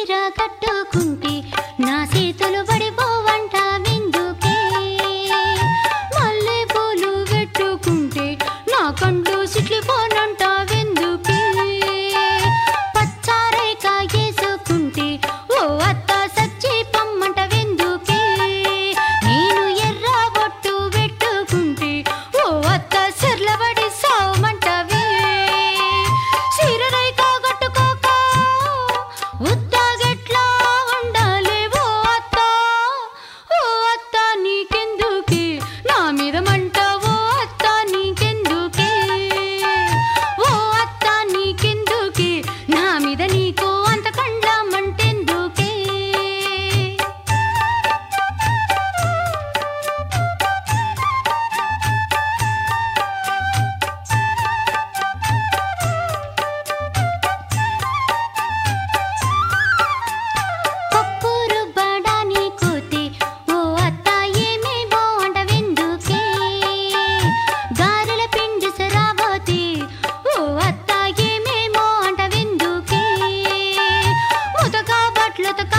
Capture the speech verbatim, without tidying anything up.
చీర కట్టుకుంటే నా చేతులు పడిపోవంట విందుకే మల్లె పూలు పెట్టుకుంటే నా కండ్లు సిట్లిపోనంట విందుకే పచ్చారేక వేసుకుంటే ఓ అత్త సచ్చి పమ్మంట విందుకే నేను ఎర్ర బొట్టు పెట్టుకుంటే ఓ అత్త సిర్లబడి సావమంటవే సిరరైక కట్టుకోక ఉత్తగెట్లా ఉండాలి ఓ అత్త ఓ అత్త నీకెందుకే నా మీద మంట ఓ అత్త నీకెందుకే ఓ అత్త నీకెందుకే నా మీద నీకు అంత కండ్ల మంటెందుకే పప్పు రుబ్బడాని కోతే ఓ అత్త ఏమేమో అంటవెందుకే గారెల పిండి సరాబోతే ఓ అత్త ఏమేమో అంటవెందుకే ఉతక బట్లుతక